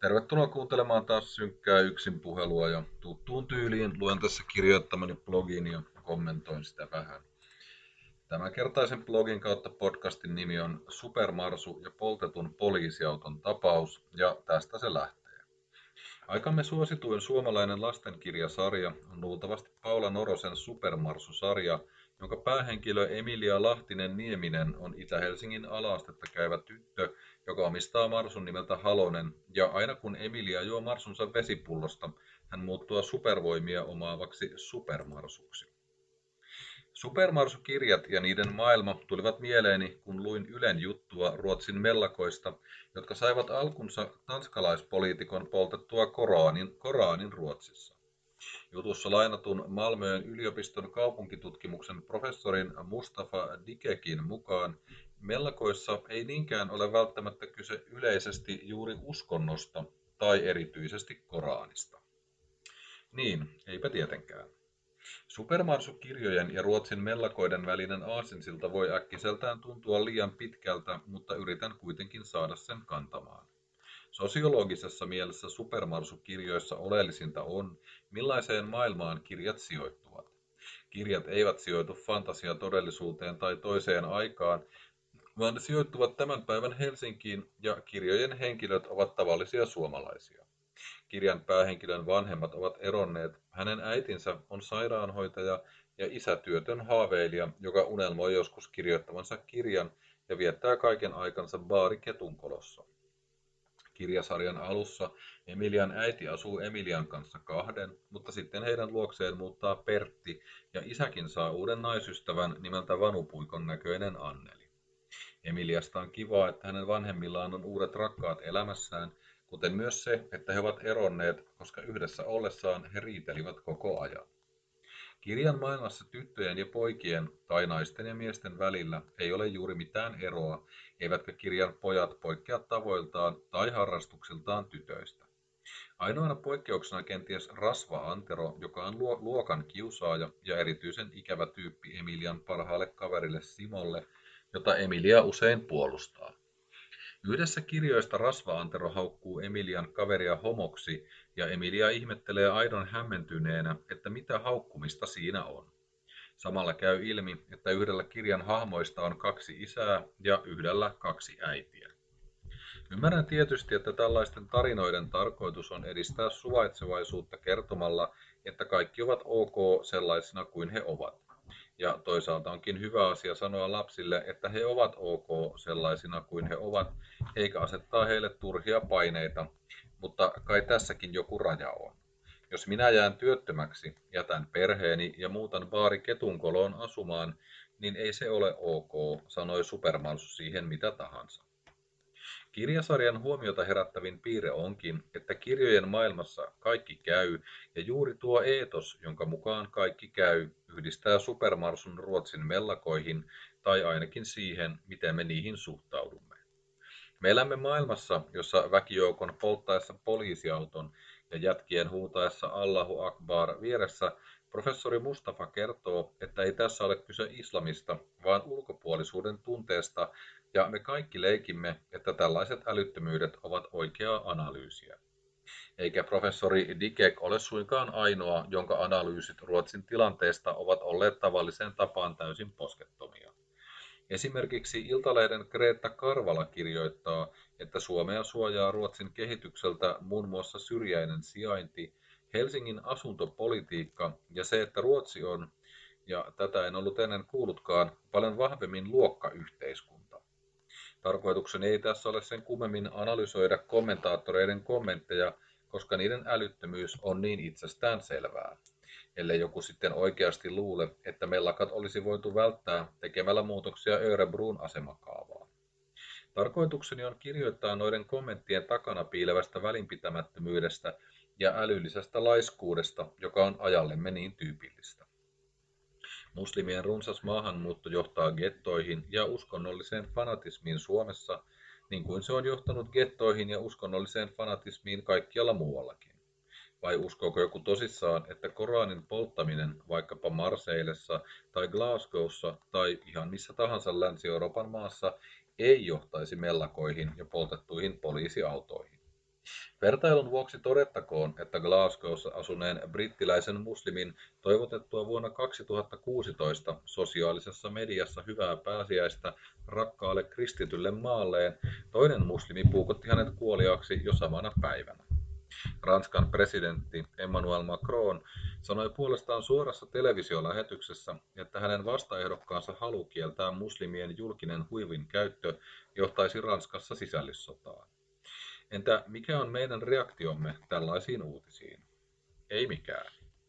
Tervetuloa kuuntelemaan taas synkkää yksin puhelua ja tuttuun tyyliin luen tässä kirjoittamani blogin ja kommentoin sitä vähän. Tämänkertaisen blogin kautta podcastin nimi on Supermarsu ja poltetun poliisiauton tapaus ja tästä se lähtee. Aikamme suosituin suomalainen lastenkirjasarja on luultavasti Paula Norosen Supermarsu-sarja, jonka päähenkilö Emilia Lahtinen-Nieminen on Itä-Helsingin ala-astetta käyvä tyttö, joka omistaa marsun nimeltä Halonen, ja aina kun Emilia juo marsunsa vesipullosta, hän muuttuu supervoimia omaavaksi supermarsuksi. Supermarsu-kirjat ja niiden maailma tulivat mieleeni, kun luin Ylen juttua Ruotsin mellakoista, jotka saivat alkunsa tanskalaispoliitikon poltettua Koraanin Ruotsissa. Jutussa lainatun Malmöön yliopiston kaupunkitutkimuksen professorin Mustafa Dikekin mukaan mellakoissa ei niinkään ole välttämättä kyse yleisesti juuri uskonnosta tai erityisesti Koraanista. Niin, eipä tietenkään. Supermarsu-kirjojen ja Ruotsin mellakoiden välinen aasinsilta voi äkkiseltään tuntua liian pitkältä, mutta yritän kuitenkin saada sen kantamaan. Sosiologisessa mielessä Supermarsu-kirjoissa oleellisinta on, millaiseen maailmaan kirjat sijoittuvat. Kirjat eivät sijoitu fantasiatodellisuuteen tai toiseen aikaan, vaan ne sijoittuvat tämän päivän Helsinkiin ja kirjojen henkilöt ovat tavallisia suomalaisia. Kirjan päähenkilön vanhemmat ovat eronneet, hänen äitinsä on sairaanhoitaja ja isä työtön haaveilija, joka unelmoi joskus kirjoittavansa kirjan ja viettää kaiken aikansa baari Ketunkolossa. Kirjasarjan alussa Emilian äiti asuu Emilian kanssa kahden, mutta sitten heidän luokseen muuttaa Pertti ja isäkin saa uuden naisystävän nimeltä Vanupuikon näköinen Anneli. Emiliasta on kivaa, että hänen vanhemmillaan on uudet rakkaat elämässään, kuten myös se, että he ovat eronneet, koska yhdessä ollessaan he riitelivät koko ajan. Kirjan maailmassa tyttöjen ja poikien tai naisten ja miesten välillä ei ole juuri mitään eroa, eivätkä kirjan pojat poikkea tavoiltaan tai harrastuksiltaan tytöistä. Ainoana poikkeuksena kenties Rasva Antero, joka on luokan kiusaaja ja erityisen ikävä tyyppi Emilian parhaalle kaverille Simolle, jota Emilia usein puolustaa. Yhdessä kirjoista Rasva Antero haukkuu Emilian kaveria homoksi ja Emilia ihmettelee aidon hämmentyneenä, että mitä haukkumista siinä on. Samalla käy ilmi, että yhdellä kirjan hahmoista on 2 isää ja yhdellä 2 äitiä. Ymmärrän tietysti, että tällaisten tarinoiden tarkoitus on edistää suvaitsevaisuutta kertomalla, että kaikki ovat ok sellaisina kuin he ovat. Ja toisaalta onkin hyvä asia sanoa lapsille, että he ovat ok sellaisina kuin he ovat, eikä asettaa heille turhia paineita, mutta kai tässäkin joku raja on. Jos minä jään työttömäksi, jätän perheeni ja muutan baari Ketunkoloon asumaan, niin ei se ole ok, sanoi Supermarsu siihen mitä tahansa. Kirjasarjan huomiota herättävin piirre onkin, että kirjojen maailmassa kaikki käy, ja juuri tuo eetos, jonka mukaan kaikki käy, yhdistää Supermarsun Ruotsin mellakoihin, tai ainakin siihen, miten me niihin suhtaudumme. Me elämme maailmassa, jossa väkijoukon polttaessa poliisiauton ja jätkien huutaessa Allahu Akbar vieressä professori Mustafa kertoo, että ei tässä ole kyse islamista, vaan ulkopuolisuuden tunteesta, ja me kaikki leikimme, että tällaiset älyttömyydet ovat oikeaa analyysiä. Eikä professori Dikek ole suinkaan ainoa, jonka analyysit Ruotsin tilanteesta ovat olleet tavalliseen tapaan täysin poskettomia. Esimerkiksi Iltalehden Greta Karvala kirjoittaa, että Suomea suojaa Ruotsin kehitykseltä muun muassa syrjäinen sijainti, Helsingin asuntopolitiikka ja se, että Ruotsi on, ja tätä en ollut ennen kuullutkaan, paljon vahvemmin luokkayhteiskunta. Tarkoitukseni ei tässä ole sen kummemmin analysoida kommentaattoreiden kommentteja, koska niiden älyttömyys on niin itsestään selvää. Ellei joku sitten oikeasti luule, että mellakat olisi voitu välttää tekemällä muutoksia Örebron asemakaavaan. Tarkoitukseni on kirjoittaa noiden kommenttien takana piilevästä välinpitämättömyydestä ja älyllisestä laiskuudesta, joka on ajallemme niin tyypillistä. Muslimien runsas maahanmuutto johtaa gettoihin ja uskonnolliseen fanatismiin Suomessa, niin kuin se on johtanut gettoihin ja uskonnolliseen fanatismiin kaikkialla muuallakin. Vai uskooko joku tosissaan, että Koranin polttaminen vaikkapa Marseillessa tai Glasgowssa tai ihan missä tahansa Länsi-Euroopan maassa ei johtaisi mellakoihin ja poltettuihin poliisiautoihin? Vertailun vuoksi todettakoon, että Glasgowssa asuneen brittiläisen muslimin toivotettua vuonna 2016 sosiaalisessa mediassa hyvää pääsiäistä rakkaalle kristitylle maalleen, toinen muslimi puukotti hänet kuoliaaksi jo samana päivänä. Ranskan presidentti Emmanuel Macron sanoi puolestaan suorassa televisiolähetyksessä, että hänen vastaehdokkaansa halu kieltää muslimien julkinen huivin käyttö johtaisi Ranskassa sisällissotaan. Entä mikä on meidän reaktiomme tällaisiin uutisiin? Ei mikään.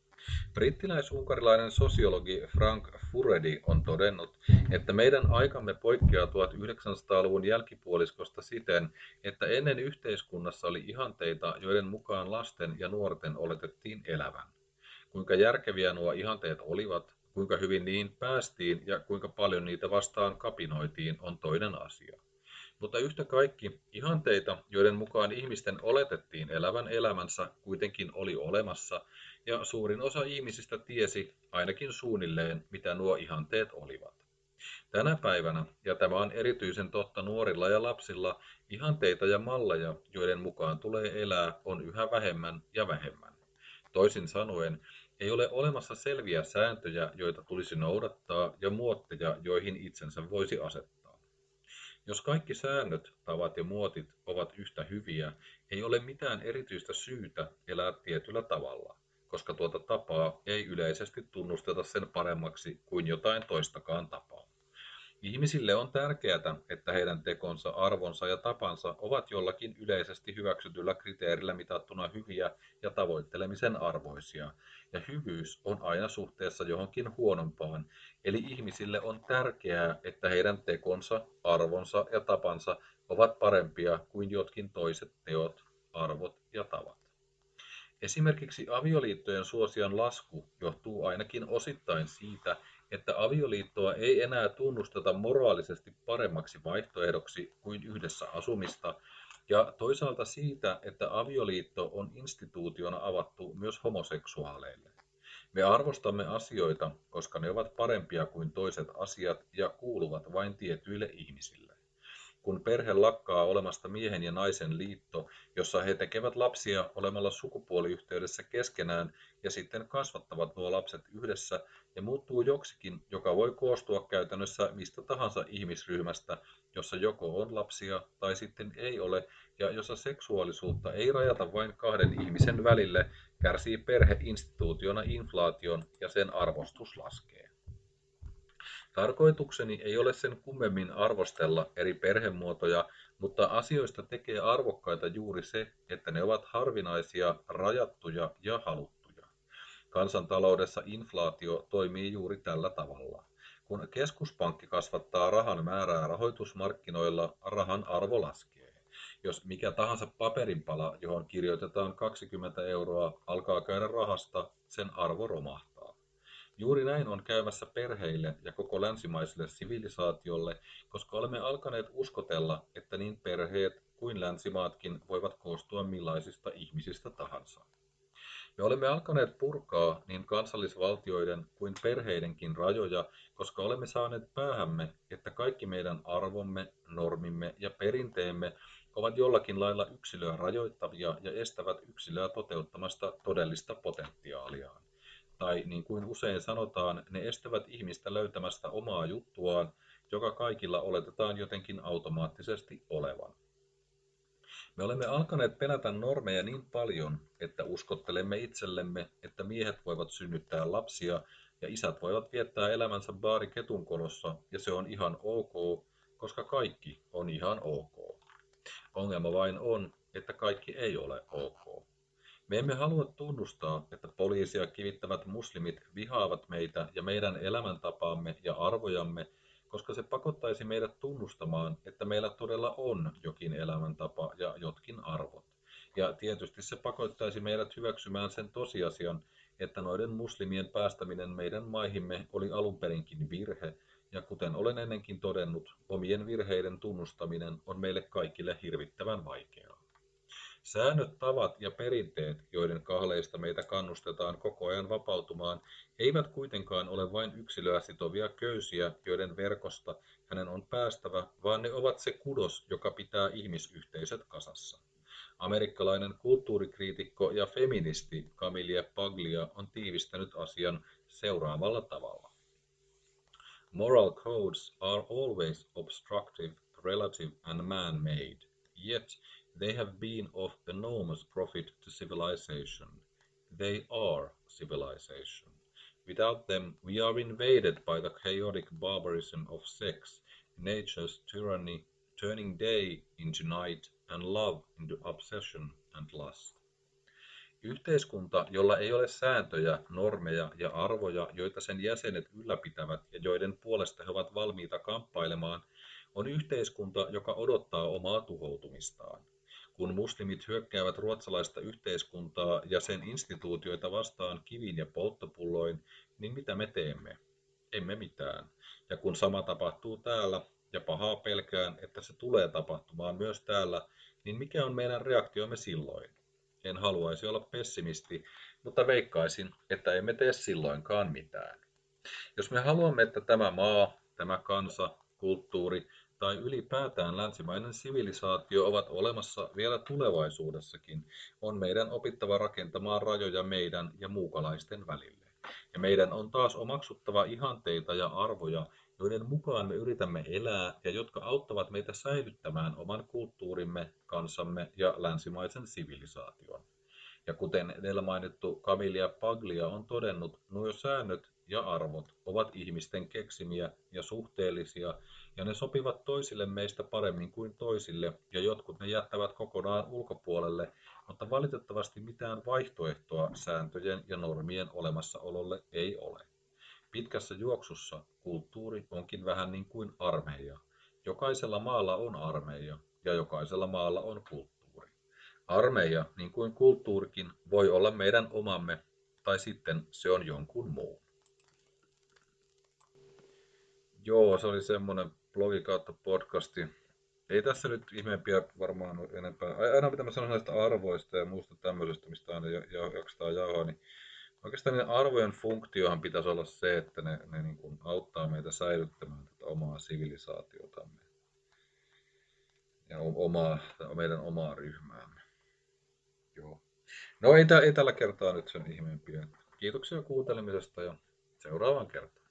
Brittiläis-unkarilainen sosiologi Frank Furedi on todennut, että meidän aikamme poikkeaa 1900-luvun jälkipuoliskosta siten, että ennen yhteiskunnassa oli ihanteita, joiden mukaan lasten ja nuorten oletettiin elävän. Kuinka järkeviä nuo ihanteet olivat, kuinka hyvin niihin päästiin ja kuinka paljon niitä vastaan kapinoitiin on toinen asia. Mutta yhtä kaikki, ihanteita, joiden mukaan ihmisten oletettiin elävän elämänsä, kuitenkin oli olemassa, ja suurin osa ihmisistä tiesi, ainakin suunnilleen, mitä nuo ihanteet olivat. Tänä päivänä, ja tämä on erityisen totta nuorilla ja lapsilla, ihanteita ja malleja, joiden mukaan tulee elää, on yhä vähemmän ja vähemmän. Toisin sanoen, ei ole olemassa selviä sääntöjä, joita tulisi noudattaa, ja muotteja, joihin itsensä voisi asettaa. Jos kaikki säännöt, tavat ja muotit ovat yhtä hyviä, ei ole mitään erityistä syytä elää tietyllä tavalla, koska tuota tapaa ei yleisesti tunnusteta sen paremmaksi kuin jotain toistakaan tapaa. Ihmisille on tärkeää, että heidän tekonsa, arvonsa ja tapansa ovat jollakin yleisesti hyväksytyllä kriteerillä mitattuna hyviä ja tavoittelemisen arvoisia, ja hyvyys on aina suhteessa johonkin huonompaan, eli ihmisille on tärkeää, että heidän tekonsa, arvonsa ja tapansa ovat parempia kuin jotkin toiset teot, arvot ja tavat. Esimerkiksi avioliittojen suosion lasku johtuu ainakin osittain siitä, että avioliittoa ei enää tunnusteta moraalisesti paremmaksi vaihtoehdoksi kuin yhdessä asumista, ja toisaalta siitä, että avioliitto on instituutiona avattu myös homoseksuaaleille. Me arvostamme asioita, koska ne ovat parempia kuin toiset asiat ja kuuluvat vain tietyille ihmisille. Kun perhe lakkaa olemasta miehen ja naisen liitto, jossa he tekevät lapsia olemalla sukupuoliyhteydessä keskenään ja sitten kasvattavat nuo lapset yhdessä ja muuttuu joksikin, joka voi koostua käytännössä mistä tahansa ihmisryhmästä, jossa joko on lapsia tai sitten ei ole, ja jossa seksuaalisuutta ei rajata vain kahden ihmisen välille, kärsii perhe instituutiona inflaation ja sen arvostus laskee. Tarkoitukseni ei ole sen kummemmin arvostella eri perhemuotoja, mutta asioista tekee arvokkaita juuri se, että ne ovat harvinaisia, rajattuja ja haluttuja. Kansantaloudessa inflaatio toimii juuri tällä tavalla. Kun keskuspankki kasvattaa rahan määrää rahoitusmarkkinoilla, rahan arvo laskee. Jos mikä tahansa paperinpala, johon kirjoitetaan 20 euroa, alkaa käydä rahasta, sen arvo romahtaa. Juuri näin on käymässä perheille ja koko länsimaiselle sivilisaatiolle, koska olemme alkaneet uskotella, että niin perheet kuin länsimaatkin voivat koostua millaisista ihmisistä tahansa. Me olemme alkaneet purkaa niin kansallisvaltioiden kuin perheidenkin rajoja, koska olemme saaneet päähämme, että kaikki meidän arvomme, normimme ja perinteemme ovat jollakin lailla yksilöä rajoittavia ja estävät yksilöä toteuttamasta todellista potentiaaliaan. Tai niin kuin usein sanotaan, ne estävät ihmistä löytämästä omaa juttuaan, joka kaikilla oletetaan jotenkin automaattisesti olevan. Me olemme alkaneet pelätä normeja niin paljon, että uskottelemme itsellemme, että miehet voivat synnyttää lapsia ja isät voivat viettää elämänsä baari ketunkolossa, ja se on ihan ok, koska kaikki on ihan ok. Ongelma vain on, että kaikki ei ole ok. Me emme halua tunnustaa, että poliisia kivittävät muslimit vihaavat meitä ja meidän elämäntapaamme ja arvojamme, koska se pakottaisi meidät tunnustamaan, että meillä todella on jokin elämäntapa ja jotkin arvot. Ja tietysti se pakottaisi meidät hyväksymään sen tosiasian, että noiden muslimien päästäminen meidän maihimme oli alun perinkin virhe, ja kuten olen ennenkin todennut, omien virheiden tunnustaminen on meille kaikille hirvittävän vaikeaa. Säännöt, tavat ja perinteet, joiden kahleista meitä kannustetaan koko ajan vapautumaan, eivät kuitenkaan ole vain yksilöä sitovia köysiä, joiden verkosta hänen on päästävä, vaan ne ovat se kudos, joka pitää ihmisyhteisöt kasassa. Amerikkalainen kulttuurikriitikko ja feministi Camille Paglia on tiivistänyt asian seuraavalla tavalla. Moral codes are always obstructive, relative and man-made, yet they have been of enormous profit to civilization. They are civilization. Without them, we are invaded by the chaotic barbarism of sex, nature's tyranny, turning day into night and love into obsession and lust. Yhteiskunta, jolla ei ole sääntöjä, normeja ja arvoja, joita sen jäsenet ylläpitävät ja joiden puolesta he ovat valmiita kamppailemaan, on yhteiskunta, joka odottaa omaa tuhoutumistaan. Kun muslimit hyökkäävät ruotsalaista yhteiskuntaa ja sen instituutioita vastaan kivin ja polttopulloin, niin mitä me teemme? Emme mitään. Ja kun sama tapahtuu täällä, ja pahaa pelkään, että se tulee tapahtumaan myös täällä, niin mikä on meidän reaktiomme silloin? En haluaisi olla pessimisti, mutta veikkaisin, että emme tee silloinkaan mitään. Jos me haluamme, että tämä maa, tämä kansa, kulttuuri tai ylipäätään länsimainen sivilisaatio ovat olemassa vielä tulevaisuudessakin, on meidän opittava rakentamaan rajoja meidän ja muukalaisten välille. Ja meidän on taas omaksuttava ihanteita ja arvoja, joiden mukaan me yritämme elää ja jotka auttavat meitä säilyttämään oman kulttuurimme, kansamme ja länsimaisen sivilisaation. Ja kuten edellä mainittu Camille Paglia on todennut, nuo säännöt ja arvot ovat ihmisten keksimiä ja suhteellisia, ja ne sopivat toisille meistä paremmin kuin toisille, ja jotkut ne jättävät kokonaan ulkopuolelle, mutta valitettavasti mitään vaihtoehtoa sääntöjen ja normien olemassaololle ei ole. Pitkässä juoksussa kulttuuri onkin vähän niin kuin armeija. Jokaisella maalla on armeija, ja jokaisella maalla on kulttuuri. Armeija, niin kuin kulttuurikin, voi olla meidän omamme, tai sitten se on jonkun muun. Joo, se oli semmoinen blogi kautta podcasti. Ei tässä nyt ihmeempiä varmaan ole enempää. Aina mitä mä sanon näistä arvoista ja muusta tämmöisestä, mistä aina jaksetaan jauhaa, niin oikeastaan niiden arvojen funktiohan pitäisi olla se, että ne niin kuin auttaa meitä säilyttämään tätä omaa sivilisaatiotamme ja meidän omaa ryhmäämme. Joo. No ei tällä kertaa nyt sen ihmeempiä. Kiitoksia kuuntelemisesta ja seuraavaan kertaan.